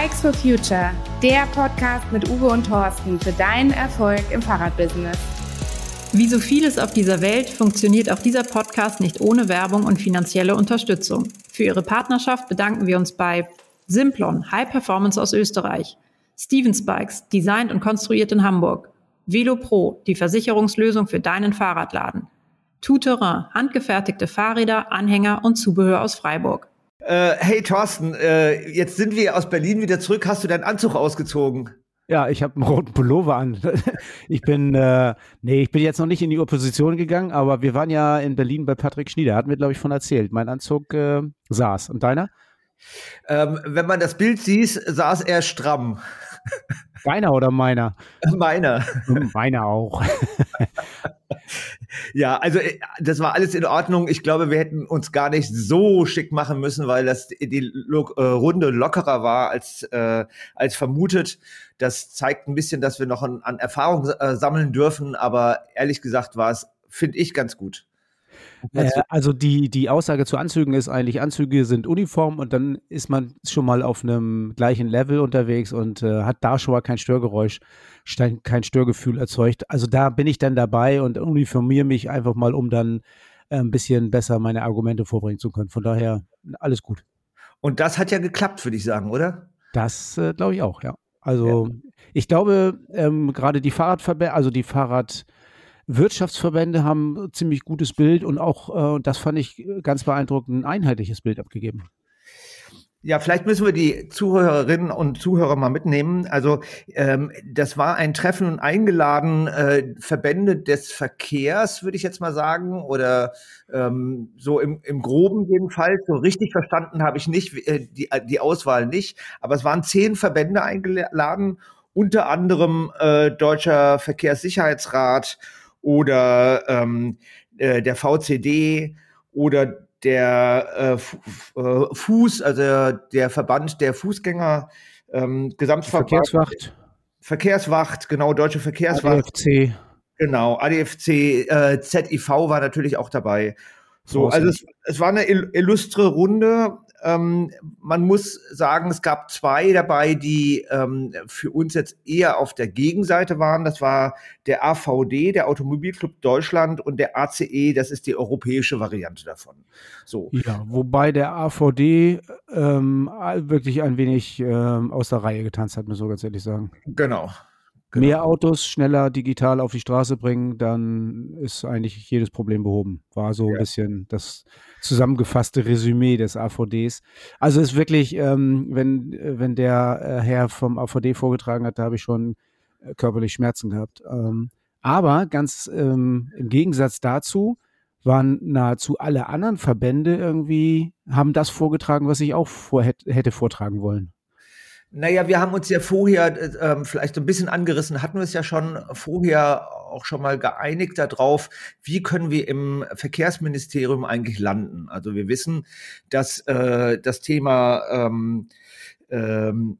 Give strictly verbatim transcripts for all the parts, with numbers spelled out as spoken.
Bikes for Future, der Podcast mit Uwe und Thorsten für deinen Erfolg im Fahrradbusiness. Wie so vieles auf dieser Welt funktioniert auch dieser Podcast nicht ohne Werbung und finanzielle Unterstützung. Für ihre Partnerschaft bedanken wir uns bei Simplon, High Performance aus Österreich, Stevens Bikes, designt und konstruiert in Hamburg, Velo Pro, die Versicherungslösung für deinen Fahrradladen, Tout Terrain, handgefertigte Fahrräder, Anhänger und Zubehör aus Freiburg. Äh, hey Thorsten, äh, jetzt sind wir aus Berlin wieder zurück. Hast du deinen Anzug ausgezogen? Ja, ich habe einen roten Pullover an. Ich bin, äh, nee, ich bin jetzt noch nicht in die Opposition gegangen, aber wir waren ja in Berlin bei Patrick Schnieder. Hat mir, glaube ich, von erzählt. Mein Anzug äh, saß. Und deiner? Ähm, wenn man das Bild sieht, saß er stramm. Deiner oder meiner? Meiner. Meiner auch. Ja, also das war alles in Ordnung. Ich glaube, wir hätten uns gar nicht so schick machen müssen, weil das die Lo- äh, Runde lockerer war als äh, als vermutet. Das zeigt ein bisschen, dass wir noch an, an Erfahrung äh, sammeln dürfen. Aber ehrlich gesagt war es, finde ich, ganz gut. Äh, also die, die Aussage zu Anzügen ist eigentlich, Anzüge sind Uniform und dann ist man schon mal auf einem gleichen Level unterwegs und äh, hat da schon mal kein Störgeräusch, kein Störgefühl erzeugt. Also da bin ich dann dabei und uniformiere mich einfach mal, um dann äh, ein bisschen besser meine Argumente vorbringen zu können. Von daher alles gut. Und das hat ja geklappt, würde ich sagen, oder? Das äh, glaube ich auch, ja. Also Ja. ich glaube, ähm, gerade die Fahrradverbände, also die Fahrrad Wirtschaftsverbände haben ein ziemlich gutes Bild und auch, äh, das fand ich ganz beeindruckend, ein einheitliches Bild abgegeben. Ja, vielleicht müssen wir die Zuhörerinnen und Zuhörer mal mitnehmen. Also ähm, das war ein Treffen und eingeladen, äh, Verbände des Verkehrs, würde ich jetzt mal sagen, oder ähm, so im, im Groben jedenfalls. So richtig verstanden habe ich nicht, äh, die, die Auswahl nicht, aber es waren zehn Verbände eingeladen, unter anderem äh, Deutscher Verkehrssicherheitsrat oder ähm, äh, der V C D oder der äh, Fu- äh, Fuß, also der Verband der Fußgänger, ähm, Gesamtverband. Verkehrswacht. Verkehrswacht, genau, Deutsche A D Verkehrswacht. F C. Genau, A D F C, äh, Z I V war natürlich auch dabei. So, also es, es war eine ill- illustre Runde. Ähm, man muss sagen, es gab zwei dabei, die ähm, für uns jetzt eher auf der Gegenseite waren. Das war der A V D, der Automobilclub Deutschland, und der A C E, das ist die europäische Variante davon. So. Ja, wobei der A V D ähm, wirklich ein wenig ähm, aus der Reihe getanzt hat, muss ich so ganz ehrlich sagen. Genau. Genau. Mehr Autos schneller digital auf die Straße bringen, dann ist eigentlich jedes Problem behoben. War so ein Ja. bisschen das zusammengefasste Resümee des A V Ds. Also ist wirklich, ähm, wenn, wenn der äh, Herr vom A V D vorgetragen hat, da habe ich schon äh, körperlich Schmerzen gehabt. Ähm, aber ganz ähm, im Gegensatz dazu waren nahezu alle anderen Verbände irgendwie, haben das vorgetragen, was ich auch vor, hätte, hätte vortragen wollen. Naja, wir haben uns ja vorher, äh, ähm, vielleicht so ein bisschen angerissen, hatten wir es ja schon vorher auch schon mal geeinigt darauf, wie können wir im Verkehrsministerium eigentlich landen. Also wir wissen, dass äh, das Thema ähm, ähm,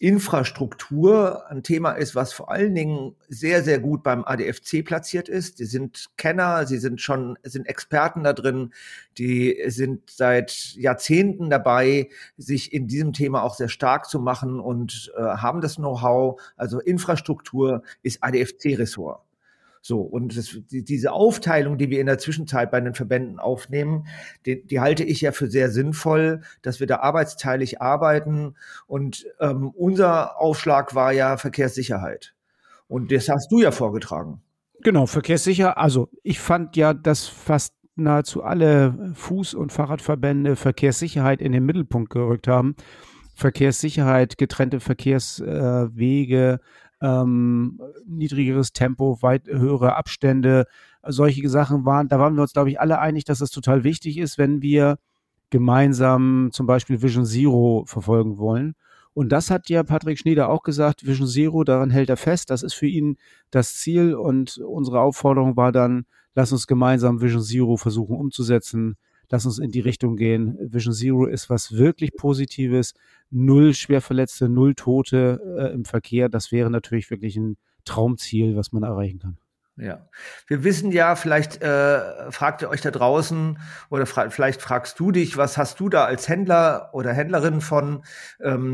Infrastruktur ein Thema ist, was vor allen Dingen sehr, sehr gut beim A D F C platziert ist. Die sind Kenner, sie sind schon, sind Experten da drin, die sind seit Jahrzehnten dabei, sich in diesem Thema auch sehr stark zu machen und äh, haben das Know-how. Also Infrastruktur ist A D F C-Ressort. So, und das, die, diese Aufteilung, die wir in der Zwischenzeit bei den Verbänden aufnehmen, die, die halte ich ja für sehr sinnvoll, dass wir da arbeitsteilig arbeiten. Und ähm, unser Aufschlag war ja Verkehrssicherheit. Und das hast du ja vorgetragen. Genau, verkehrssicher. Also ich fand ja, dass fast nahezu alle Fuß- und Fahrradverbände Verkehrssicherheit in den Mittelpunkt gerückt haben. Verkehrssicherheit, getrennte Verkehrswege, ähm, niedrigeres Tempo, weit höhere Abstände, solche Sachen waren, da waren wir uns, glaube ich, alle einig, dass es total wichtig ist, wenn wir gemeinsam zum Beispiel Vision Zero verfolgen wollen. Und das hat ja Patrick Schnieder auch gesagt, Vision Zero, daran hält er fest, das ist für ihn das Ziel und unsere Aufforderung war dann, lass uns gemeinsam Vision Zero versuchen umzusetzen, lass uns in die Richtung gehen. Vision Zero ist was wirklich Positives, null Schwerverletzte, null Tote äh, im Verkehr, das wäre natürlich wirklich ein Traumziel, was man erreichen kann. Ja, wir wissen ja, vielleicht äh, fragt ihr euch da draußen oder fra- vielleicht fragst du dich, was hast du da als Händler oder Händlerin von, ähm,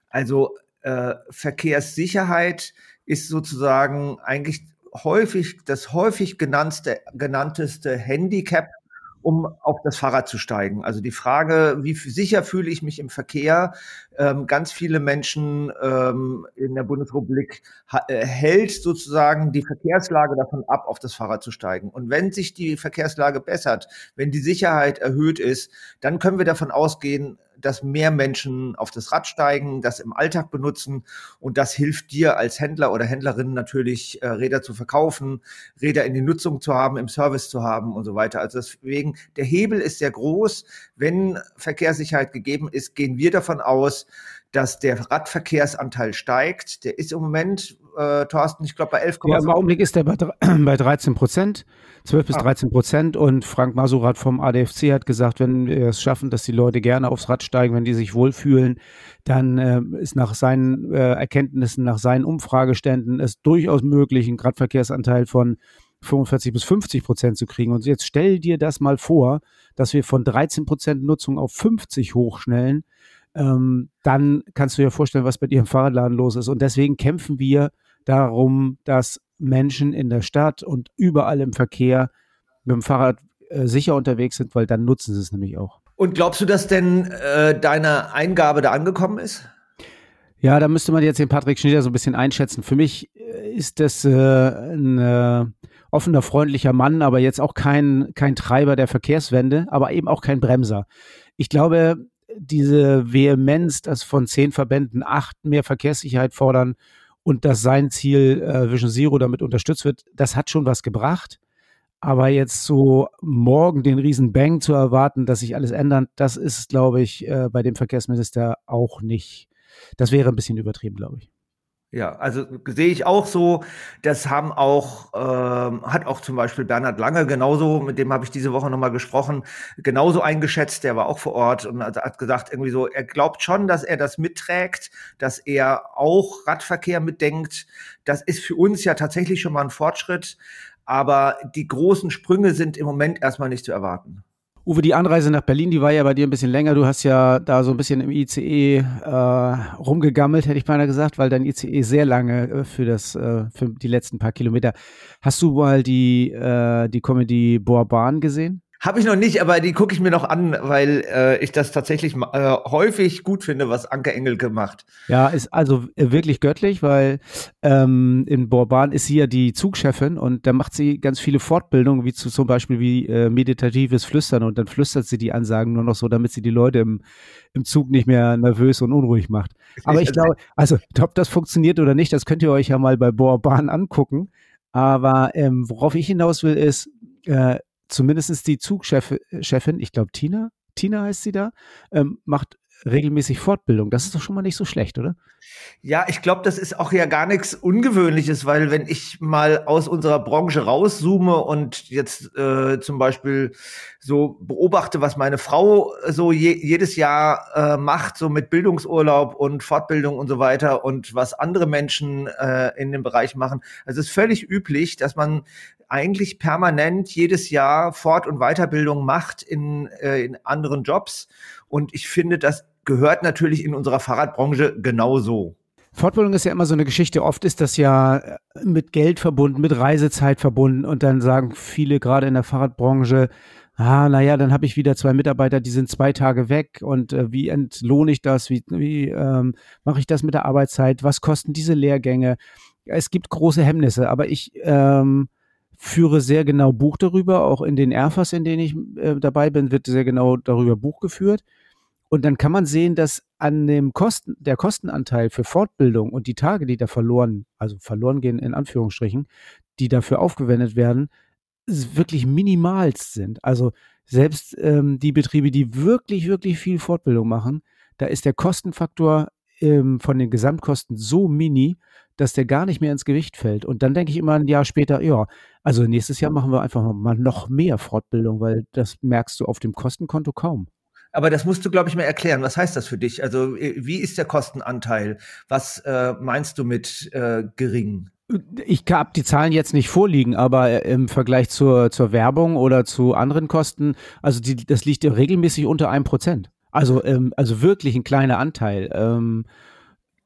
Also äh, Verkehrssicherheit ist sozusagen eigentlich häufig das häufig genannte, genannteste Handicap, um auf das Fahrrad zu steigen. Also die Frage, wie sicher fühle ich mich im Verkehr? Ähm, ganz viele Menschen ähm, in der Bundesrepublik ha- äh, hält sozusagen die Verkehrslage davon ab, auf das Fahrrad zu steigen. Und wenn sich die Verkehrslage bessert, wenn die Sicherheit erhöht ist, dann können wir davon ausgehen, dass mehr Menschen auf das Rad steigen, das im Alltag benutzen, und das hilft dir als Händler oder Händlerin natürlich, äh, Räder zu verkaufen, Räder in die Nutzung zu haben, im Service zu haben und so weiter. Also deswegen, der Hebel ist sehr groß. Wenn Verkehrssicherheit gegeben ist, gehen wir davon aus, dass der Radverkehrsanteil steigt. Der ist im Moment, äh, Thorsten, ich glaube bei elf Komma fünf. Ja, im Augenblick ist der bei, bei dreizehn Prozent, zwölf bis dreizehn Prozent. Und Frank Masurat vom A D F C hat gesagt, wenn wir es schaffen, dass die Leute gerne aufs Rad steigen, wenn die sich wohlfühlen, dann äh, ist nach seinen äh, Erkenntnissen, nach seinen Umfrageständen es durchaus möglich, einen Radverkehrsanteil von fünfundvierzig bis fünfzig Prozent zu kriegen. Und jetzt stell dir das mal vor, dass wir von dreizehn Prozent Nutzung auf fünfzig hochschnellen. Ähm, dann kannst du dir vorstellen, was bei dir im Fahrradladen los ist. Und deswegen kämpfen wir darum, dass Menschen in der Stadt und überall im Verkehr mit dem Fahrrad äh, sicher unterwegs sind, weil dann nutzen sie es nämlich auch. Und glaubst du, dass denn äh, deine Eingabe da angekommen ist? Ja, da müsste man jetzt den Patrick Schneider so ein bisschen einschätzen. Für mich ist das äh, ein äh, offener, freundlicher Mann, aber jetzt auch kein, kein Treiber der Verkehrswende, aber eben auch kein Bremser. Ich glaube, diese Vehemenz, dass von zehn Verbänden acht mehr Verkehrssicherheit fordern und dass sein Ziel äh, Vision Zero damit unterstützt wird, das hat schon was gebracht. Aber jetzt so morgen den riesen Bang zu erwarten, dass sich alles ändert, das ist, glaube ich, äh, bei dem Verkehrsminister auch nicht. Das wäre ein bisschen übertrieben, glaube ich. Ja, also sehe ich auch so. Das haben auch, ähm, hat auch zum Beispiel Bernhard Lange genauso, mit dem habe ich diese Woche nochmal gesprochen, genauso eingeschätzt, der war auch vor Ort und hat gesagt, irgendwie so, er glaubt schon, dass er das mitträgt, dass er auch Radverkehr mitdenkt. Das ist für uns ja tatsächlich schon mal ein Fortschritt, aber die großen Sprünge sind im Moment erstmal nicht zu erwarten. Uwe, die Anreise nach Berlin, die war ja bei dir ein bisschen länger. Du hast ja da so ein bisschen im I C E äh, rumgegammelt, hätte ich beinahe gesagt, weil dein I C E sehr lange äh, für das äh, für die letzten paar Kilometer. Hast du mal die äh, die Comedy Bohr-Bahn gesehen? Habe ich noch nicht, aber die gucke ich mir noch an, weil äh, ich das tatsächlich äh, häufig gut finde, was Anke Engelke macht. Ja, ist also wirklich göttlich, weil ähm, in Bohr-Bahn ist sie ja die Zugchefin und da macht sie ganz viele Fortbildungen, wie zu, zum Beispiel wie äh, meditatives Flüstern, und dann flüstert sie die Ansagen nur noch so, damit sie die Leute im, im Zug nicht mehr nervös und unruhig macht. Aber ich glaube, also ob das funktioniert oder nicht, das könnt ihr euch ja mal bei Bohr-Bahn angucken. Aber ähm, worauf ich hinaus will, ist, äh, zumindest die Zugchefin, ich glaube Tina, Tina heißt sie da, ähm, macht regelmäßig Fortbildung. Das ist doch schon mal nicht so schlecht, oder? Ja, ich glaube, das ist auch ja gar nichts Ungewöhnliches, weil wenn ich mal aus unserer Branche rauszoome und jetzt äh, zum Beispiel so beobachte, was meine Frau so je, jedes Jahr äh, macht, so mit Bildungsurlaub und Fortbildung und so weiter, und was andere Menschen äh, in dem Bereich machen. Also es ist völlig üblich, dass man eigentlich permanent jedes Jahr Fort- und Weiterbildung macht in, äh, in anderen Jobs. Und ich finde, das gehört natürlich in unserer Fahrradbranche genauso. Fortbildung ist ja immer so eine Geschichte. Oft ist das ja mit Geld verbunden, mit Reisezeit verbunden. Und dann sagen viele gerade in der Fahrradbranche, ah, naja, dann habe ich wieder zwei Mitarbeiter, die sind zwei Tage weg. Und äh, wie entlohne ich das? Wie, wie ähm, mache ich das mit der Arbeitszeit? Was kosten diese Lehrgänge? Es gibt große Hemmnisse, aber ich ähm, führe sehr genau Buch darüber. Auch in den R F As, in denen ich äh, dabei bin, wird sehr genau darüber Buch geführt. Und dann kann man sehen, dass an dem Kosten, der Kostenanteil für Fortbildung und die Tage, die da verloren, also verloren gehen in Anführungsstrichen, die dafür aufgewendet werden, wirklich minimalst sind. Also selbst ähm, die Betriebe, die wirklich, wirklich viel Fortbildung machen, da ist der Kostenfaktor ähm, von den Gesamtkosten so mini, dass der gar nicht mehr ins Gewicht fällt. Und dann denke ich immer ein Jahr später, ja, also nächstes Jahr machen wir einfach mal noch mehr Fortbildung, weil das merkst du auf dem Kostenkonto kaum. Aber das musst du, glaube ich, mal erklären. Was heißt das für dich? Also wie ist der Kostenanteil? Was äh, meinst du mit äh, gering? Ich habe die Zahlen jetzt nicht vorliegen, aber im Vergleich zur, zur Werbung oder zu anderen Kosten, also die, das liegt ja regelmäßig unter einem Prozent. Also, ähm, also wirklich ein kleiner Anteil. Ähm,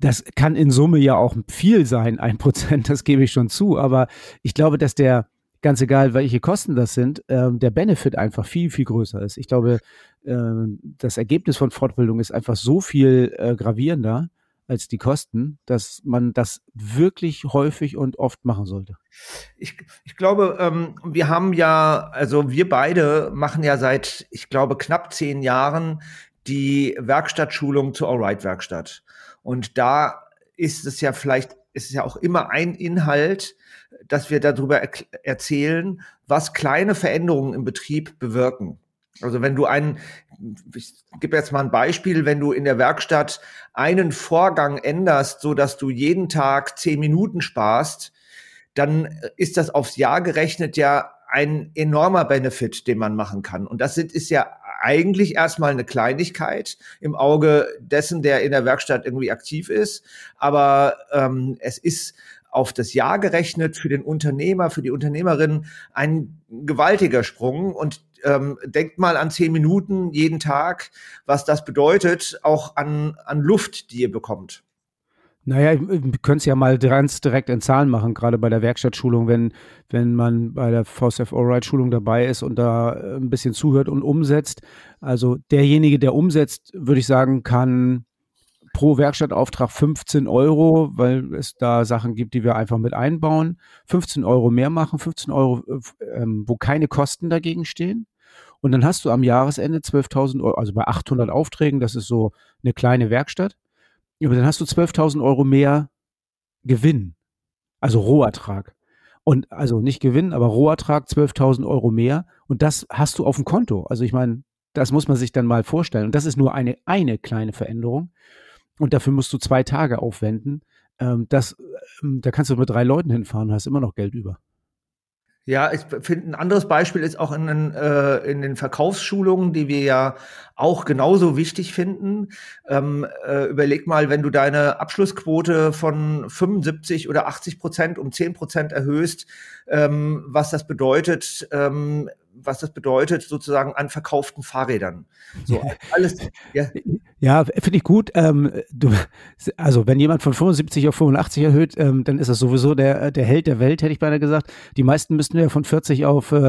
das kann in Summe ja auch viel sein, ein Prozent, das gebe ich schon zu. Aber ich glaube, dass der, ganz egal, welche Kosten das sind, äh, der Benefit einfach viel, viel größer ist. Ich glaube, äh, das Ergebnis von Fortbildung ist einfach so viel äh, gravierender als die Kosten, dass man das wirklich häufig und oft machen sollte. Ich, ich glaube, ähm, wir haben ja, also wir beide machen ja seit, ich glaube, knapp zehn Jahren die Werkstattschulung zur Allright-Werkstatt. Und da ist es ja vielleicht, ist es ja auch immer ein Inhalt, dass wir darüber er- erzählen, was kleine Veränderungen im Betrieb bewirken. Also wenn du einen, ich gebe jetzt mal ein Beispiel, wenn du in der Werkstatt einen Vorgang änderst, so dass du jeden Tag zehn Minuten sparst, dann ist das aufs Jahr gerechnet ja ein enormer Benefit, den man machen kann. Und das sind, ist ja eigentlich erstmal eine Kleinigkeit im Auge dessen, der in der Werkstatt irgendwie aktiv ist. Aber ähm, es ist auf das Jahr gerechnet für den Unternehmer, für die Unternehmerin ein gewaltiger Sprung. Und ähm, denkt mal an zehn Minuten jeden Tag, was das bedeutet, auch an, an Luft, die ihr bekommt. Naja, wir können es ja mal ganz direkt in Zahlen machen, gerade bei der Werkstattschulung, wenn, wenn man bei der V S F Allright-Schulung dabei ist und da ein bisschen zuhört und umsetzt. Also derjenige, der umsetzt, würde ich sagen, kann pro Werkstattauftrag fünfzehn Euro, weil es da Sachen gibt, die wir einfach mit einbauen, fünfzehn Euro mehr machen, fünfzehn Euro, ähm, wo keine Kosten dagegen stehen. Und dann hast du am Jahresende zwölftausend Euro, also bei achthundert Aufträgen, das ist so eine kleine Werkstatt. Aber dann hast du zwölftausend Euro mehr Gewinn, also Rohertrag. Und also nicht Gewinn, aber Rohertrag zwölftausend Euro mehr. Und das hast du auf dem Konto. Also ich meine, das muss man sich dann mal vorstellen. Und das ist nur eine, eine kleine Veränderung. Und dafür musst du zwei Tage aufwenden. Ähm, das, ähm, da kannst du mit drei Leuten hinfahren und hast immer noch Geld über. Ja, ich finde, ein anderes Beispiel ist auch in den, äh, in den Verkaufsschulungen, die wir ja auch genauso wichtig finden. Ähm, äh, überleg mal, wenn du deine Abschlussquote von fünfundsiebzig oder achtzig Prozent um zehn Prozent erhöhst, ähm, was das bedeutet, ähm, was das bedeutet sozusagen an verkauften Fahrrädern. So alles. Ja, ja finde ich gut. Ähm, du, also wenn jemand von fünfundsiebzig auf fünfundachtzig erhöht, ähm, dann ist das sowieso der, der Held der Welt, hätte ich beinahe gesagt. Die meisten müssten wir von vierzig auf äh,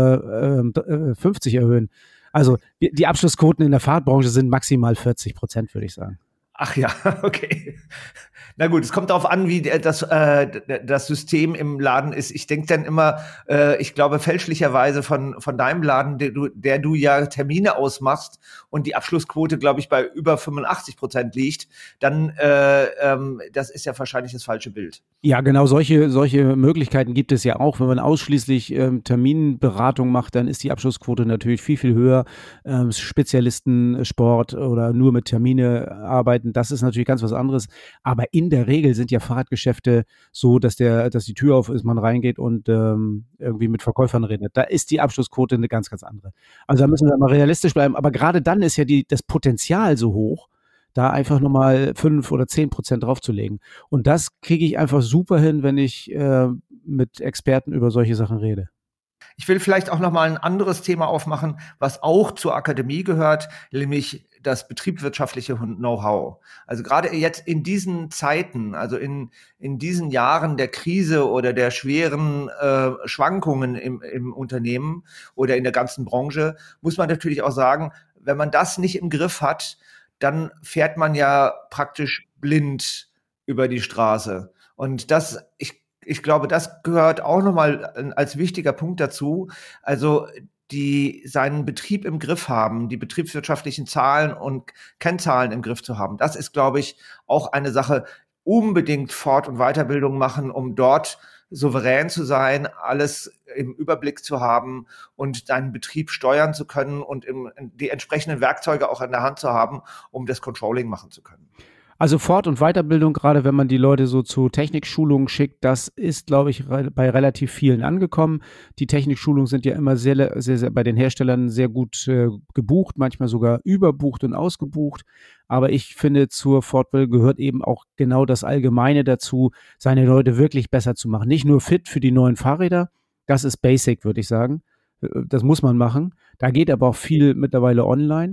äh, fünfzig erhöhen. Also die, die Abschlussquoten in der Fahrradbranche sind maximal vierzig Prozent, würde ich sagen. Ach ja, okay. Na gut, es kommt darauf an, wie das, äh, das System im Laden ist. Ich denke dann immer, äh, ich glaube fälschlicherweise von, von deinem Laden, der du, der du ja Termine ausmachst und die Abschlussquote, glaube ich, bei über fünfundachtzig Prozent liegt, dann, äh, ähm, das ist ja wahrscheinlich das falsche Bild. Ja, genau, solche, solche Möglichkeiten gibt es ja auch. Wenn man ausschließlich ähm, Terminberatung macht, dann ist die Abschlussquote natürlich viel, viel höher. Ähm, Spezialistensport oder nur mit Termine arbeiten, das ist natürlich ganz was anderes. Aber in der Regel sind ja Fahrradgeschäfte so, dass der, dass die Tür auf ist, man reingeht und ähm, irgendwie mit Verkäufern redet. Da ist die Abschlussquote eine ganz, ganz andere. Also da müssen wir mal realistisch bleiben. Aber gerade dann ist ja die, das Potenzial so hoch, da einfach nochmal fünf oder zehn Prozent draufzulegen. Und das kriege ich einfach super hin, wenn ich äh, mit Experten über solche Sachen rede. Ich will vielleicht auch nochmal ein anderes Thema aufmachen, was auch zur Akademie gehört, nämlich das betriebswirtschaftliche Know-how. Also gerade jetzt in diesen Zeiten, also in, in diesen Jahren der Krise oder der schweren äh, Schwankungen im, im Unternehmen oder in der ganzen Branche, muss man natürlich auch sagen, wenn man das nicht im Griff hat, dann fährt man ja praktisch blind über die Straße. Und das, ich, ich glaube, das gehört auch nochmal als wichtiger Punkt dazu. Also die seinen Betrieb im Griff haben, die betriebswirtschaftlichen Zahlen und Kennzahlen im Griff zu haben. Das ist, glaube ich, auch eine Sache, unbedingt Fort- und Weiterbildung machen, um dort souverän zu sein, alles im Überblick zu haben und deinen Betrieb steuern zu können und im, die entsprechenden Werkzeuge auch an der Hand zu haben, um das Controlling machen zu können. Also Fort- und Weiterbildung, gerade wenn man die Leute so zu Technikschulungen schickt, das ist, glaube ich, re- bei relativ vielen angekommen. Die Technikschulungen sind ja immer sehr, sehr, sehr bei den Herstellern sehr gut äh, gebucht, manchmal sogar überbucht und ausgebucht. Aber ich finde, zur Fortbildung gehört eben auch genau das Allgemeine dazu, seine Leute wirklich besser zu machen. Nicht nur fit für die neuen Fahrräder, das ist basic, würde ich sagen. Das muss man machen. Da geht aber auch viel mittlerweile online.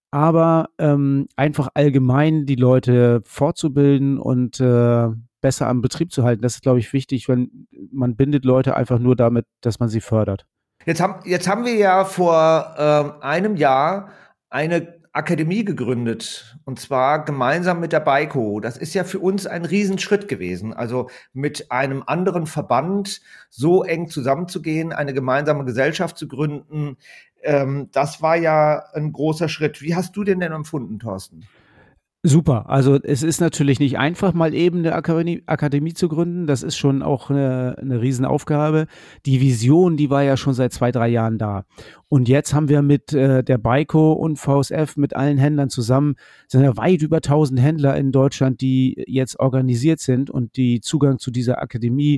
aber ähm, einfach allgemein die Leute fortzubilden und äh, besser am Betrieb zu halten. Das ist, glaube ich, wichtig, wenn man bindet Leute einfach nur damit, dass man sie fördert. Jetzt haben, jetzt haben wir ja vor ähm, einem Jahr eine Akademie gegründet, und zwar gemeinsam mit der BAIKO. Das ist ja für uns ein Riesenschritt gewesen, also mit einem anderen Verband so eng zusammenzugehen, eine gemeinsame Gesellschaft zu gründen. Ähm, das war ja ein großer Schritt. Wie hast du den denn empfunden, Thorsten? Super. Also es ist natürlich nicht einfach, mal eben eine Akademie, Akademie zu gründen. Das ist schon auch eine, eine Riesenaufgabe. Die Vision, die war ja schon seit zwei, drei Jahren da. Und jetzt haben wir mit äh, der BAIKO und V S F, mit allen Händlern zusammen, sind ja weit über tausend Händler in Deutschland, die jetzt organisiert sind und die Zugang zu dieser Akademie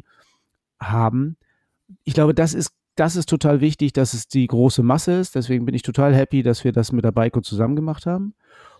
haben. Ich glaube, das ist Das ist total wichtig, dass es die große Masse ist. Deswegen bin ich total happy, dass wir das mit der BAIKO zusammen gemacht haben.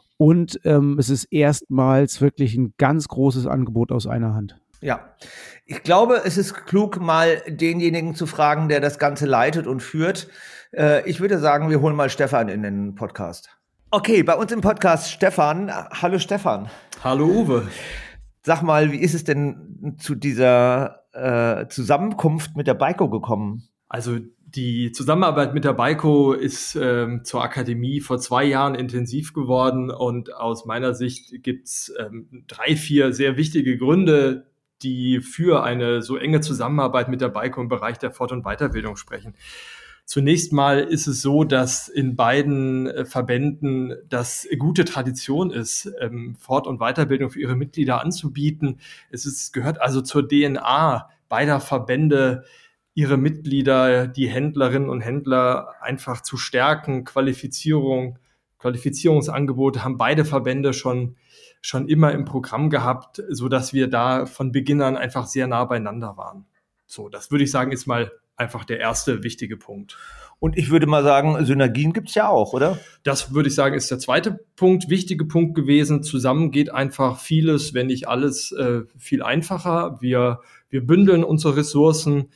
Und ähm, es ist erstmals wirklich ein ganz großes Angebot aus einer Hand. Ja, ich glaube, es ist klug, mal denjenigen zu fragen, der das Ganze leitet und führt. Äh, ich würde sagen, wir holen mal Stefan in den Podcast. Okay, bei uns im Podcast Stefan. Hallo Stefan. Hallo Uwe. Sag mal, wie ist es denn zu dieser äh, Zusammenkunft mit der BAIKO gekommen? Also die Zusammenarbeit mit der BAIKO ist ähm, zur Akademie vor zwei Jahren intensiv geworden und aus meiner Sicht gibt's ähm, drei, vier sehr wichtige Gründe, die für eine so enge Zusammenarbeit mit der BAIKO im Bereich der Fort- und Weiterbildung sprechen. Zunächst mal ist es so, dass in beiden äh, Verbänden das gute Tradition ist, ähm, Fort- und Weiterbildung für ihre Mitglieder anzubieten. Es ist, gehört also zur D N A beider Verbände, ihre Mitglieder, die Händlerinnen und Händler einfach zu stärken. Qualifizierung, Qualifizierungsangebote haben beide Verbände schon, schon immer im Programm gehabt, so dass wir da von Beginn an einfach sehr nah beieinander waren. So, das würde ich sagen, ist mal einfach der erste wichtige Punkt. Und ich würde mal sagen, Synergien gibt's ja auch, oder? Das würde ich sagen, ist der zweite Punkt, wichtige Punkt gewesen. Zusammen geht einfach vieles, wenn nicht alles, äh, viel einfacher. Wir, wir bündeln unsere Ressourcen.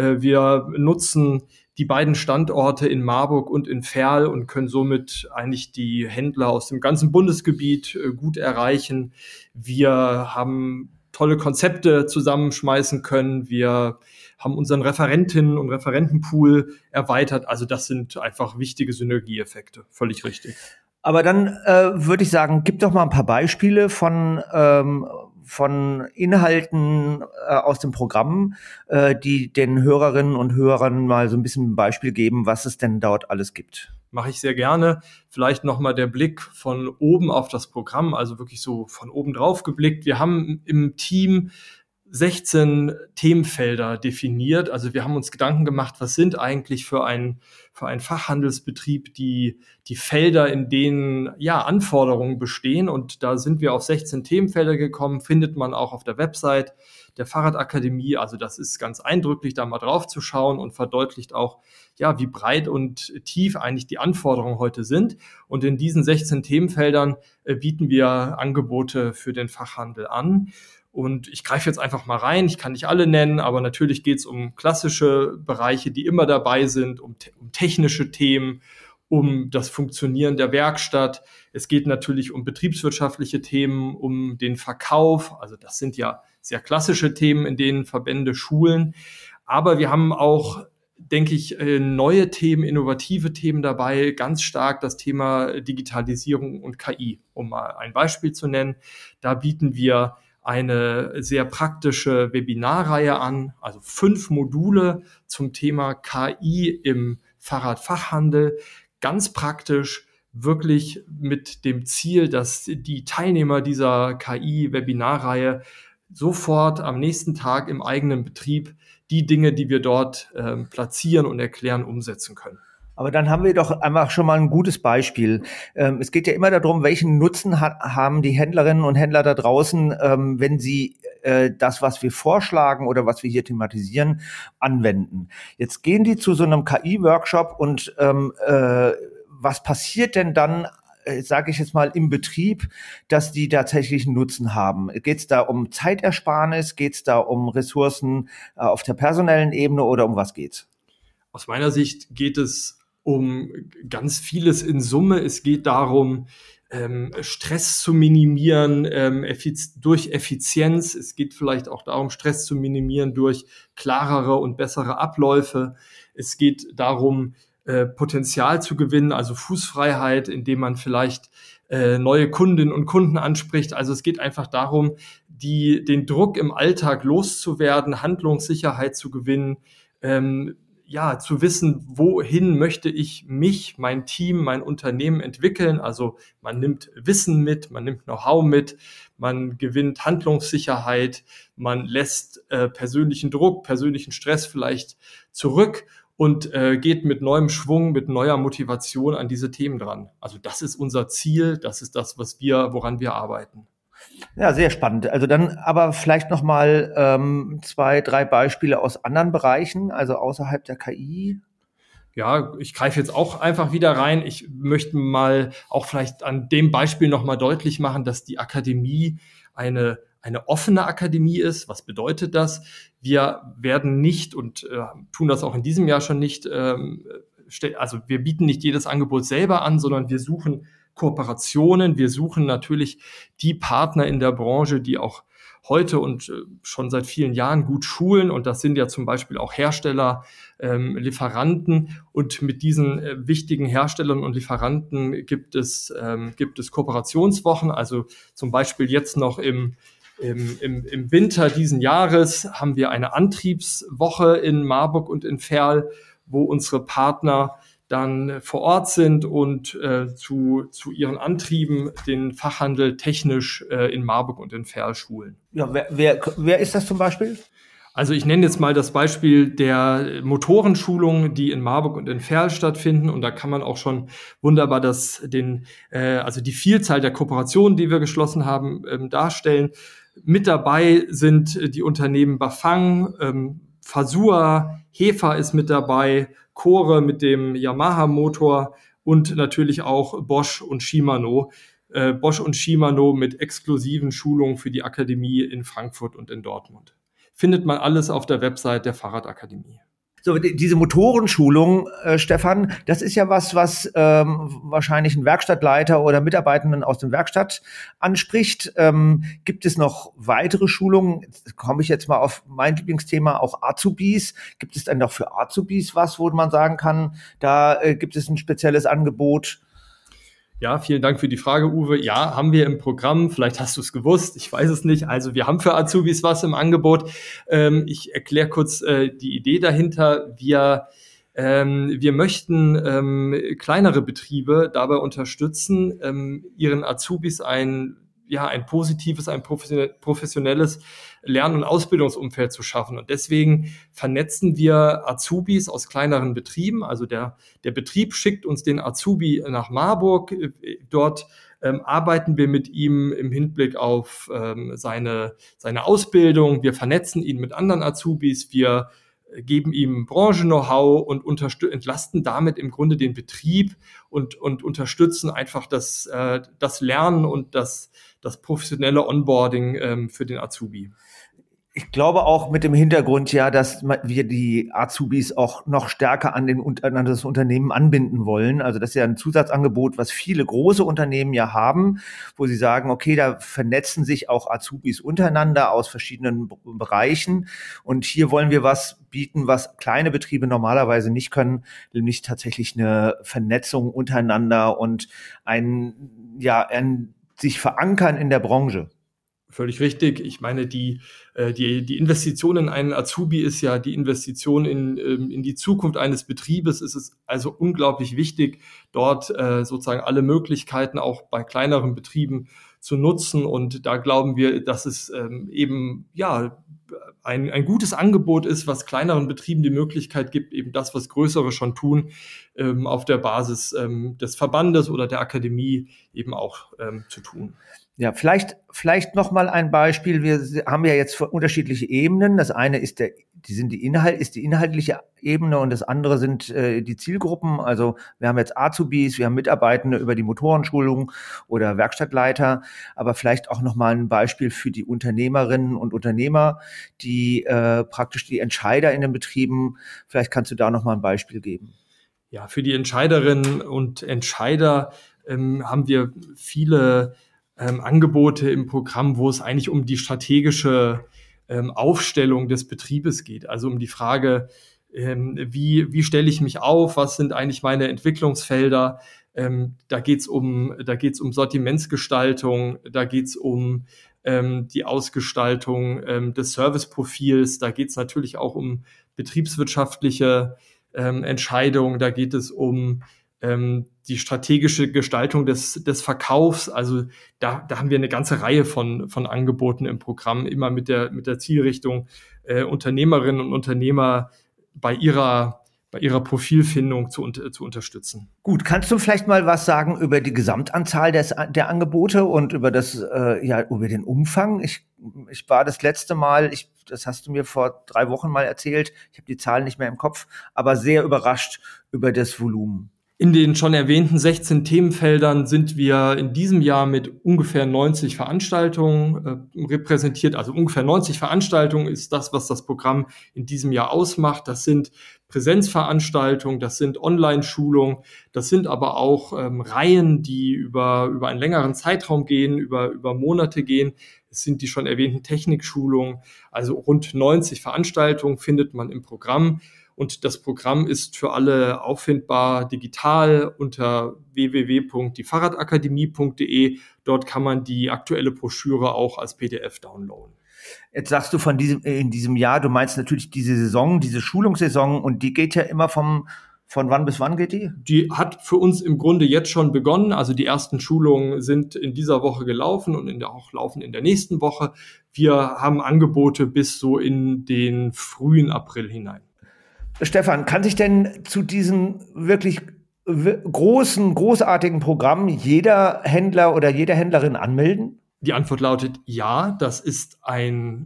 Wir nutzen die beiden Standorte in Marburg und in Verl und können somit eigentlich die Händler aus dem ganzen Bundesgebiet gut erreichen. Wir haben tolle Konzepte zusammenschmeißen können. Wir haben unseren Referentinnen- und Referentenpool erweitert. Also das sind einfach wichtige Synergieeffekte. Völlig richtig. Aber dann äh, würde ich sagen, gib doch mal ein paar Beispiele von ähm, von Inhalten äh, aus dem Programm, äh, die den Hörerinnen und Hörern mal so ein bisschen ein Beispiel geben, was es denn dort alles gibt. Mache ich sehr gerne. Vielleicht nochmal der Blick von oben auf das Programm, also wirklich so von oben drauf geblickt. Wir haben im Team sechzehn Themenfelder definiert. Also wir haben uns Gedanken gemacht, was sind eigentlich für ein für einen Fachhandelsbetrieb die die Felder, in denen ja Anforderungen bestehen. Und da sind wir auf sechzehn Themenfelder gekommen. Findet man auch auf der Website der Fahrradakademie. Also das ist ganz eindrücklich, da mal drauf zu schauen und verdeutlicht auch, ja, wie breit und tief eigentlich die Anforderungen heute sind. Und in diesen sechzehn Themenfeldern äh, bieten wir Angebote für den Fachhandel an. Und ich greife jetzt einfach mal rein, ich kann nicht alle nennen, aber natürlich geht es um klassische Bereiche, die immer dabei sind, um, te- um technische Themen, um das Funktionieren der Werkstatt. Es geht natürlich um betriebswirtschaftliche Themen, um den Verkauf. Also das sind ja sehr klassische Themen, in denen Verbände schulen. Aber wir haben auch, denke ich, neue Themen, innovative Themen dabei, ganz stark das Thema Digitalisierung und K I, um mal ein Beispiel zu nennen. Da bieten wir eine sehr praktische Webinarreihe an, also fünf Module zum Thema K I im Fahrradfachhandel. Ganz praktisch, wirklich mit dem Ziel, dass die Teilnehmer dieser K I-Webinarreihe sofort am nächsten Tag im eigenen Betrieb die Dinge, die wir dort äh, platzieren und erklären, umsetzen können. Aber dann haben wir doch einfach schon mal ein gutes Beispiel. Ähm, es geht ja immer darum, welchen Nutzen hat, haben die Händlerinnen und Händler da draußen, ähm, wenn sie äh, das, was wir vorschlagen oder was wir hier thematisieren, anwenden. Jetzt gehen die zu so einem K I-Workshop und ähm, äh, was passiert denn dann, äh, sage ich jetzt mal, im Betrieb, dass die tatsächlich einen Nutzen haben? Geht es da um Zeitersparnis? Geht es da um Ressourcen äh, auf der personellen Ebene oder um was geht's? Aus meiner Sicht geht es um ganz vieles in Summe. Es geht darum, ähm, Stress zu minimieren ähm, effiz- durch Effizienz. Es geht vielleicht auch darum, Stress zu minimieren durch klarere und bessere Abläufe. Es geht darum, äh, Potenzial zu gewinnen, also Fußfreiheit, indem man vielleicht äh, neue Kundinnen und Kunden anspricht. Also es geht einfach darum, die, den Druck im Alltag loszuwerden, Handlungssicherheit zu gewinnen, ähm, ja, zu wissen, wohin möchte ich mich, mein Team, mein Unternehmen entwickeln. Also man nimmt Wissen mit, man nimmt Know-how mit, man gewinnt Handlungssicherheit, man lässt äh, persönlichen Druck, persönlichen Stress vielleicht zurück und äh, geht mit neuem Schwung, mit neuer Motivation an diese Themen dran. Also das ist unser Ziel, das ist das, was wir, woran wir arbeiten. Ja, sehr spannend. Also dann aber vielleicht noch mal ähm, zwei, drei Beispiele aus anderen Bereichen, also außerhalb der K I. Ja, ich greife jetzt auch einfach wieder rein. Ich möchte mal auch vielleicht an dem Beispiel noch mal deutlich machen, dass die Akademie eine eine offene Akademie ist. Was bedeutet das? Wir werden nicht und äh, tun das auch in diesem Jahr schon nicht, ähm, ste- also wir bieten nicht jedes Angebot selber an, sondern wir suchen Kooperationen. Wir suchen natürlich die Partner in der Branche, die auch heute und äh, schon seit vielen Jahren gut schulen. Und das sind ja zum Beispiel auch Hersteller, ähm, Lieferanten. Und mit diesen äh, wichtigen Herstellern und Lieferanten gibt es, ähm, gibt es Kooperationswochen. Also zum Beispiel jetzt noch im Im, im, Im Winter diesen Jahres haben wir eine Antriebswoche in Marburg und in Verl, wo unsere Partner dann vor Ort sind und äh, zu, zu ihren Antrieben den Fachhandel technisch äh, in Marburg und in Verl schulen. Ja, wer, wer, wer ist das zum Beispiel? Also ich nenne jetzt mal das Beispiel der Motorenschulungen, die in Marburg und in Verl stattfinden. Und da kann man auch schon wunderbar das, den, äh, also die Vielzahl der Kooperationen, die wir geschlossen haben, ähm, darstellen. Mit dabei sind die Unternehmen Bafang, ähm, Fasua, Hefa ist mit dabei, Core mit dem Yamaha-Motor und natürlich auch Bosch und Shimano. Äh, Bosch und Shimano mit exklusiven Schulungen für die Akademie in Frankfurt und in Dortmund. Findet man alles auf der Website der Fahrradakademie. So, die, diese Motorenschulung, äh, Stefan, das ist ja was, was ähm, wahrscheinlich ein Werkstattleiter oder Mitarbeitenden aus dem Werkstatt anspricht. Ähm, gibt es noch weitere Schulungen? Jetzt komme ich jetzt mal auf mein Lieblingsthema, auch Azubis. Gibt es denn noch für Azubis was, wo man sagen kann, da äh, gibt es ein spezielles Angebot? Ja, vielen Dank für die Frage, Uwe. Ja, haben wir im Programm. Vielleicht hast du es gewusst. Ich weiß es nicht. Also wir haben für Azubis was im Angebot. Ähm, ich erkläre kurz äh, die Idee dahinter. Wir, ähm, wir möchten ähm, kleinere Betriebe dabei unterstützen, ähm, ihren Azubis ein, ja, ein positives, ein professionelles Lern- und Ausbildungsumfeld zu schaffen. Und deswegen vernetzen wir Azubis aus kleineren Betrieben. Also der, der Betrieb schickt uns den Azubi nach Marburg. Dort ähm, arbeiten wir mit ihm im Hinblick auf ähm, seine, seine Ausbildung. Wir vernetzen ihn mit anderen Azubis. Wir geben ihm Branchen-Know-how und unterstü- entlasten damit im Grunde den Betrieb und, und unterstützen einfach das, äh, das Lernen und das, das professionelle Onboarding ähm, für den Azubi. Ich glaube auch mit dem Hintergrund ja, dass wir die Azubis auch noch stärker an, den, an das Unternehmen anbinden wollen. Also das ist ja ein Zusatzangebot, was viele große Unternehmen ja haben, wo sie sagen, okay, da vernetzen sich auch Azubis untereinander aus verschiedenen Bereichen. Und hier wollen wir was bieten, was kleine Betriebe normalerweise nicht können, nämlich tatsächlich eine Vernetzung untereinander und ein, ja, ein sich verankern in der Branche. Völlig richtig. Ich meine, die, äh, die, die Investition in einen Azubi ist ja die Investition in, ähm, in die Zukunft eines Betriebes. Es ist also unglaublich wichtig, dort äh, sozusagen alle Möglichkeiten auch bei kleineren Betrieben zu nutzen. Und da glauben wir, dass es ähm, eben, ja, ein, ein gutes Angebot ist, was kleineren Betrieben die Möglichkeit gibt, eben das, was Größere schon tun, ähm, auf der Basis ähm, des Verbandes oder der Akademie eben auch ähm, zu tun. Ja, vielleicht, vielleicht noch mal ein Beispiel. Wir haben ja jetzt unterschiedliche Ebenen. Das eine ist der, die sind die Inhalt, ist die inhaltliche Ebene und das andere sind äh, die Zielgruppen. Also wir haben jetzt Azubis, wir haben Mitarbeitende über die Motorenschulung oder Werkstattleiter, aber vielleicht auch noch mal ein Beispiel für die Unternehmerinnen und Unternehmer, die äh, praktisch die Entscheider in den Betrieben. Vielleicht kannst du da noch mal ein Beispiel geben. Ja, für die Entscheiderinnen und Entscheider ähm, haben wir viele ähm, Angebote im Programm, wo es eigentlich um die strategische ähm, Aufstellung des Betriebes geht. Also um die Frage, ähm, wie, wie stelle ich mich auf, was sind eigentlich meine Entwicklungsfelder. Ähm, da geht's um, da geht's um Sortimentsgestaltung, da geht's um ähm, die Ausgestaltung ähm, des Serviceprofils, da geht's natürlich auch um betriebswirtschaftliche Ähm, Entscheidung, da geht es um ähm, die strategische Gestaltung des, des Verkaufs. Also da, da haben wir eine ganze Reihe von, von Angeboten im Programm, immer mit der, mit der Zielrichtung, äh, Unternehmerinnen und Unternehmer bei ihrer, bei ihrer Profilfindung zu, zu unterstützen. Gut, kannst du vielleicht mal was sagen über die Gesamtanzahl des, der Angebote und über das, äh, ja, über den Umfang? Ich, ich war das letzte Mal, ich, das hast du mir vor drei Wochen mal erzählt, ich habe die Zahlen nicht mehr im Kopf, aber sehr überrascht über das Volumen. In den schon erwähnten sechzehn Themenfeldern sind wir in diesem Jahr mit ungefähr neunzig Veranstaltungen äh, repräsentiert. Also ungefähr neunzig Veranstaltungen ist das, was das Programm in diesem Jahr ausmacht. Das sind Präsenzveranstaltungen, das sind Online-Schulungen, das sind aber auch ähm, Reihen, die über, über einen längeren Zeitraum gehen, über, über Monate gehen. Es sind die schon erwähnten Technikschulungen. Also rund neunzig Veranstaltungen findet man im Programm. Und das Programm ist für alle auffindbar digital unter w w w punkt die fahrradakademie punkt d e. Dort kann man die aktuelle Broschüre auch als P D F downloaden. Jetzt sagst du von diesem, in diesem Jahr, du meinst natürlich diese Saison, diese Schulungssaison, und die geht ja immer vom, von wann bis wann geht die? Die hat für uns im Grunde jetzt schon begonnen. Also die ersten Schulungen sind in dieser Woche gelaufen und in der, auch laufen in der nächsten Woche. Wir haben Angebote bis so in den frühen April hinein. Stefan, kann sich denn zu diesem wirklich großen, großartigen Programm jeder Händler oder jede Händlerin anmelden? Die Antwort lautet ja. Das ist ein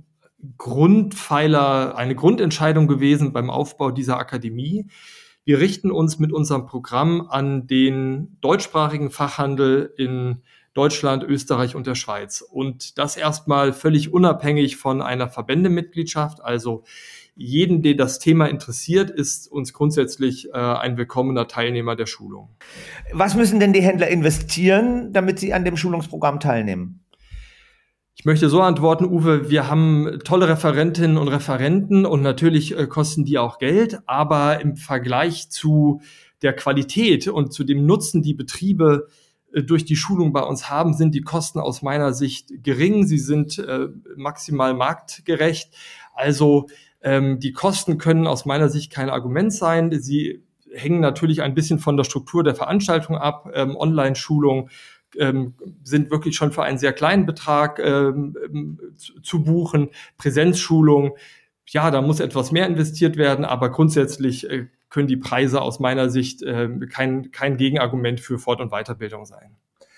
Grundpfeiler, eine Grundentscheidung gewesen beim Aufbau dieser Akademie. Wir richten uns mit unserem Programm an den deutschsprachigen Fachhandel in Deutschland, Österreich und der Schweiz. Und das erstmal völlig unabhängig von einer Verbändemitgliedschaft. Also jeden, den das Thema interessiert, ist uns grundsätzlich äh, ein willkommener Teilnehmer der Schulung. Was müssen denn die Händler investieren, damit sie an dem Schulungsprogramm teilnehmen? Ich möchte so antworten, Uwe, wir haben tolle Referentinnen und Referenten und natürlich äh, kosten die auch Geld, aber im Vergleich zu der Qualität und zu dem Nutzen, die Betriebe äh, durch die Schulung bei uns haben, sind die Kosten aus meiner Sicht gering. Sie sind äh, maximal marktgerecht. Also ähm, die Kosten können aus meiner Sicht kein Argument sein. Sie hängen natürlich ein bisschen von der Struktur der Veranstaltung ab. Ähm, Online-Schulung Ähm, sind wirklich schon für einen sehr kleinen Betrag ähm, zu, zu buchen. Präsenzschulung, ja, da muss etwas mehr investiert werden, aber grundsätzlich äh, können die Preise aus meiner Sicht äh, kein, kein Gegenargument für Fort- und Weiterbildung sein.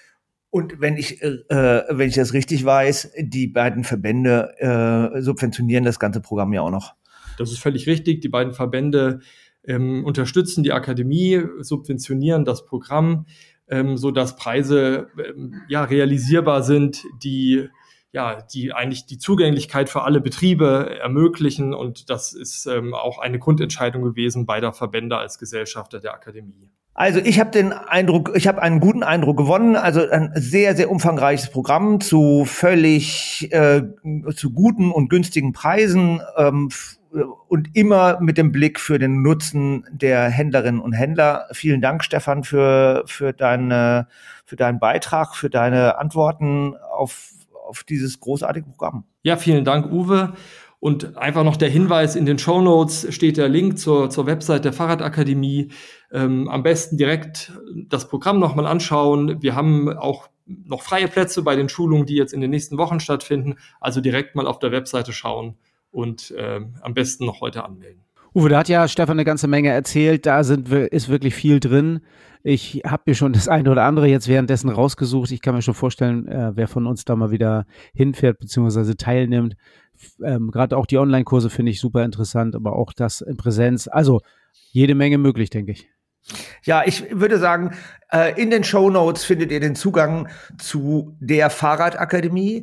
Und wenn ich, äh, wenn ich das richtig weiß, die beiden Verbände äh, subventionieren das ganze Programm ja auch noch. Das ist völlig richtig. Die beiden Verbände ähm, unterstützen die Akademie, subventionieren das Programm, Ähm, so dass Preise ähm, ja realisierbar sind, die ja die eigentlich die Zugänglichkeit für alle Betriebe ermöglichen, und das ist ähm, auch eine Grundentscheidung gewesen beider Verbände als Gesellschafter der Akademie. Also ich habe den Eindruck, ich habe einen guten Eindruck gewonnen. Also ein sehr, sehr umfangreiches Programm zu völlig äh, zu guten und günstigen Preisen ähm, und immer mit dem Blick für den Nutzen der Händlerinnen und Händler. Vielen Dank, Stefan, für für deine für deinen Beitrag, für deine Antworten auf auf dieses großartige Programm. Ja, vielen Dank, Uwe. Und einfach noch der Hinweis, in den Shownotes steht der Link zur, zur Website der Fahrradakademie. Ähm, am besten direkt das Programm nochmal anschauen. Wir haben auch noch freie Plätze bei den Schulungen, die jetzt in den nächsten Wochen stattfinden. Also direkt mal auf der Webseite schauen und äh, am besten noch heute anmelden. Uwe, da hat ja Stefan eine ganze Menge erzählt. Da sind, ist wirklich viel drin. Ich habe mir schon das eine oder andere jetzt währenddessen rausgesucht. Ich kann mir schon vorstellen, äh, wer von uns da mal wieder hinfährt bzw. teilnimmt. Ähm, Gerade auch die Online-Kurse finde ich super interessant, aber auch das in Präsenz. Also jede Menge möglich, denke ich. Ja, ich würde sagen, äh, in den Shownotes findet ihr den Zugang zu der Fahrradakademie.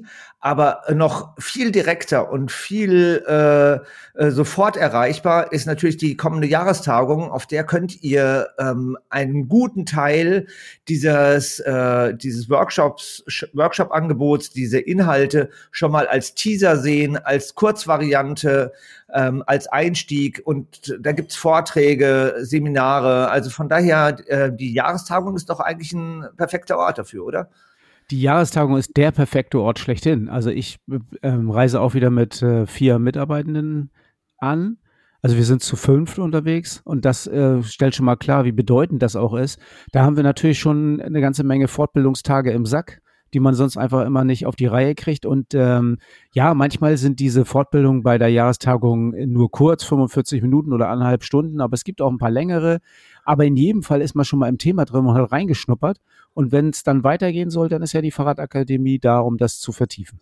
Aber noch viel direkter und viel äh, äh, sofort erreichbar ist natürlich die kommende Jahrestagung. Auf der könnt ihr ähm, einen guten Teil dieses, äh, dieses Workshops, Workshop-Angebots, diese Inhalte schon mal als Teaser sehen, als Kurzvariante, ähm, als Einstieg. Und da gibt's Vorträge, Seminare. Also von daher, äh, die Jahrestagung ist doch eigentlich ein perfekter Ort dafür, oder? Die Jahrestagung ist der perfekte Ort schlechthin. Also ich ähm, reise auch wieder mit äh, vier Mitarbeitenden an. Also wir sind zu fünft unterwegs und das äh, stellt schon mal klar, wie bedeutend das auch ist. Da haben wir natürlich schon eine ganze Menge Fortbildungstage im Sack, die man sonst einfach immer nicht auf die Reihe kriegt. Und ähm, ja, manchmal sind diese Fortbildungen bei der Jahrestagung nur kurz, fünfundvierzig Minuten oder anderthalb Stunden, aber es gibt auch ein paar längere. Aber in jedem Fall ist man schon mal im Thema drin und hat reingeschnuppert. Und wenn es dann weitergehen soll, dann ist ja die Fahrradakademie da, um das zu vertiefen.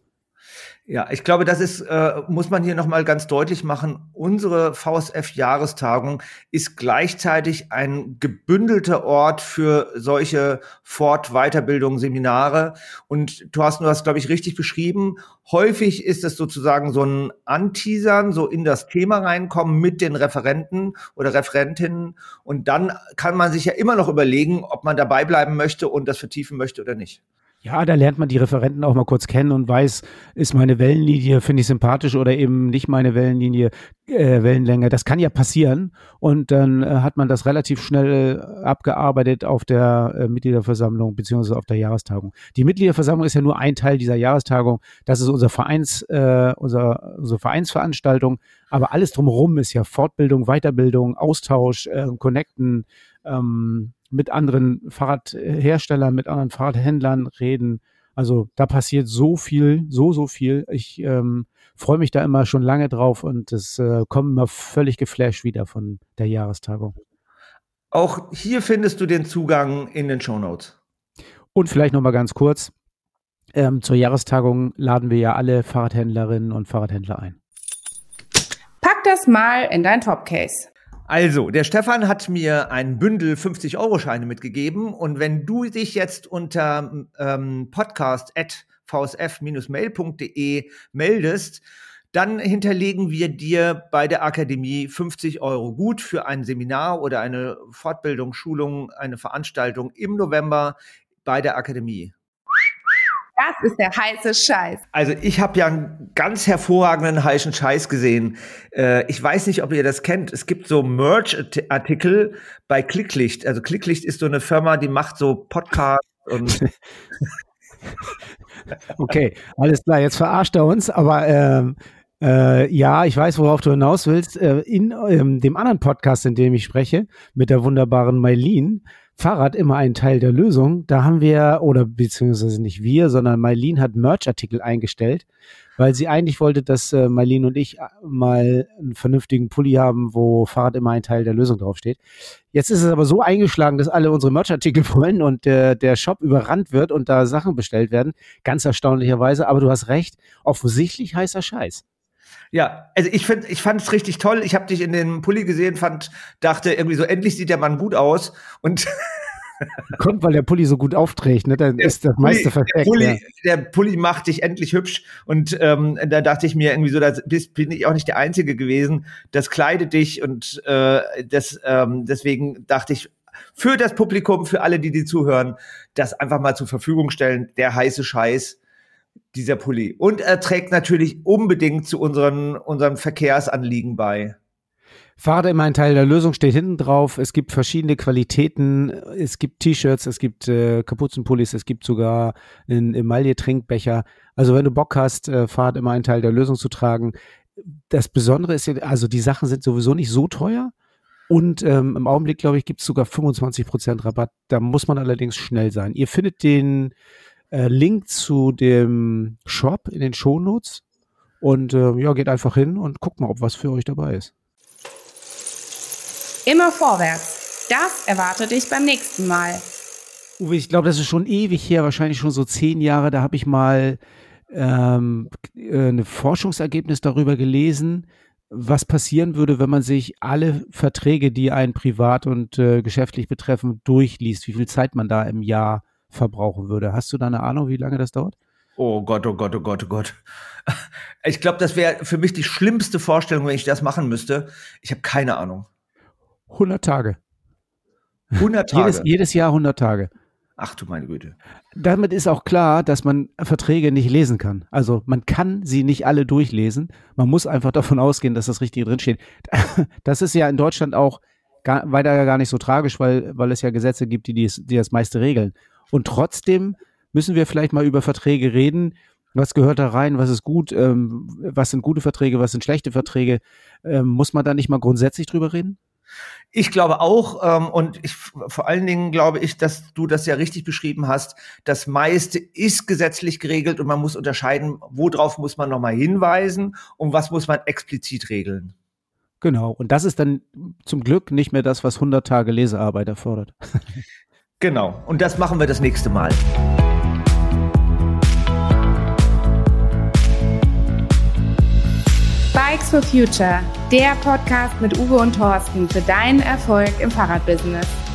Ja, ich glaube, das ist, äh, muss man hier nochmal ganz deutlich machen. Unsere V S F-Jahrestagung ist gleichzeitig ein gebündelter Ort für solche Fort-, Weiterbildung, Seminare. Und Thorsten, du hast, glaube ich, richtig beschrieben. Häufig ist es sozusagen so ein Anteasern, so in das Thema reinkommen mit den Referenten oder Referentinnen. Und dann kann man sich ja immer noch überlegen, ob man dabei bleiben möchte und das vertiefen möchte oder nicht. Ja, da lernt man die Referenten auch mal kurz kennen und weiß, ist meine Wellenlinie, finde ich sympathisch oder eben nicht meine Wellenlinie, äh, Wellenlänge. Das kann ja passieren und dann äh, hat man das relativ schnell abgearbeitet auf der äh, Mitgliederversammlung beziehungsweise auf der Jahrestagung. Die Mitgliederversammlung ist ja nur ein Teil dieser Jahrestagung. Das ist unser Vereins, äh, unser, unsere Vereinsveranstaltung. Aber alles drumherum ist ja Fortbildung, Weiterbildung, Austausch, äh, Connecten, ähm, mit anderen Fahrradherstellern, mit anderen Fahrradhändlern reden. Also da passiert so viel, so, so viel. Ich ähm, freue mich da immer schon lange drauf und es äh, kommt immer völlig geflasht wieder von der Jahrestagung. Auch hier findest du den Zugang in den Shownotes. Und vielleicht noch mal ganz kurz, ähm, zur Jahrestagung laden wir ja alle Fahrradhändlerinnen und Fahrradhändler ein. Pack das mal in dein Topcase. Also, der Stefan hat mir ein Bündel fünfzig-Euro-Scheine mitgegeben und wenn du dich jetzt unter ähm, podcast at v s f dash mail punkt de meldest, dann hinterlegen wir dir bei der Akademie fünfzig Euro gut für ein Seminar oder eine Fortbildung, Schulung, eine Veranstaltung im November bei der Akademie. Das ist der heiße Scheiß. Also ich habe ja einen ganz hervorragenden heißen Scheiß gesehen. Äh, ich weiß nicht, ob ihr das kennt. Es gibt so Merch-Artikel bei Klicklicht. Also Klicklicht ist so eine Firma, die macht so Podcasts und okay, alles klar, jetzt verarscht er uns, aber ähm, äh, ja, ich weiß, worauf du hinaus willst. Äh, in ähm, dem anderen Podcast, in dem ich spreche, mit der wunderbaren Mailin, Fahrrad immer ein Teil der Lösung. Da haben wir, oder beziehungsweise nicht wir, sondern Mailin hat Merch-Artikel eingestellt, weil sie eigentlich wollte, dass äh, Mailin und ich mal einen vernünftigen Pulli haben, wo Fahrrad immer ein Teil der Lösung draufsteht. Jetzt ist es aber so eingeschlagen, dass alle unsere Merch-Artikel wollen und äh, der Shop überrannt wird und da Sachen bestellt werden. Ganz erstaunlicherweise, aber du hast recht, offensichtlich heißer Scheiß. Ja, also ich finde, ich fand es richtig toll. Ich habe dich in dem Pulli gesehen, fand, dachte irgendwie so, endlich sieht der Mann gut aus und kommt, weil der Pulli so gut aufträgt, ne? Dann ist das meiste perfekt. Der Pulli, ja. der Pulli macht dich endlich hübsch und ähm, da dachte ich mir irgendwie so, da bin ich auch nicht der Einzige gewesen. Das kleidet dich und äh, das ähm, deswegen dachte ich, für das Publikum, für alle, die die zuhören, das einfach mal zur Verfügung stellen. Der heiße Scheiß. Dieser Pulli. Und er trägt natürlich unbedingt zu unseren, unseren Verkehrsanliegen bei. Fahrrad immer ein Teil der Lösung, steht hinten drauf. Es gibt verschiedene Qualitäten. Es gibt T-Shirts, es gibt äh, Kapuzenpullis, es gibt sogar einen Emaille-Trinkbecher. Also wenn du Bock hast, äh, Fahrrad immer ein Teil der Lösung zu tragen. Das Besondere ist, also die Sachen sind sowieso nicht so teuer. Und ähm, im Augenblick, glaube ich, gibt es sogar fünfundzwanzig Prozent Rabatt. Da muss man allerdings schnell sein. Ihr findet den Äh, Link zu dem Shop in den Shownotes und äh, ja, geht einfach hin und guckt mal, ob was für euch dabei ist. Immer vorwärts. Das erwartet dich beim nächsten Mal. Uwe, ich glaube, das ist schon ewig her, wahrscheinlich schon so zehn Jahre. Da habe ich mal ähm, ein Forschungsergebnis darüber gelesen, was passieren würde, wenn man sich alle Verträge, die einen privat und äh, geschäftlich betreffen, durchliest, wie viel Zeit man da im Jahr verbrauchen würde. Hast du da eine Ahnung, wie lange das dauert? Oh Gott, oh Gott, oh Gott, oh Gott. Ich glaube, das wäre für mich die schlimmste Vorstellung, wenn ich das machen müsste. Ich habe keine Ahnung. hundert Tage. hundert Tage? Jedes, jedes Jahr hundert Tage. Ach du meine Güte. Damit ist auch klar, dass man Verträge nicht lesen kann. Also man kann sie nicht alle durchlesen. Man muss einfach davon ausgehen, dass das Richtige drinsteht. Das ist ja in Deutschland auch gar, weiter gar nicht so tragisch, weil, weil es ja Gesetze gibt, die, dies, die das meiste regeln. Und trotzdem müssen wir vielleicht mal über Verträge reden. Was gehört da rein? Was ist gut? Ähm, was sind gute Verträge? Was sind schlechte Verträge? Ähm, muss man da nicht mal grundsätzlich drüber reden? Ich glaube auch, ähm, und ich, vor allen Dingen glaube ich, dass du das ja richtig beschrieben hast. Das meiste ist gesetzlich geregelt und man muss unterscheiden, worauf muss man nochmal hinweisen und was muss man explizit regeln. Genau. Und das ist dann zum Glück nicht mehr das, was hundert Tage Lesearbeit erfordert. Genau. Und das machen wir das nächste Mal. Bikes for Future, der Podcast mit Uwe und Thorsten für deinen Erfolg im Fahrradbusiness.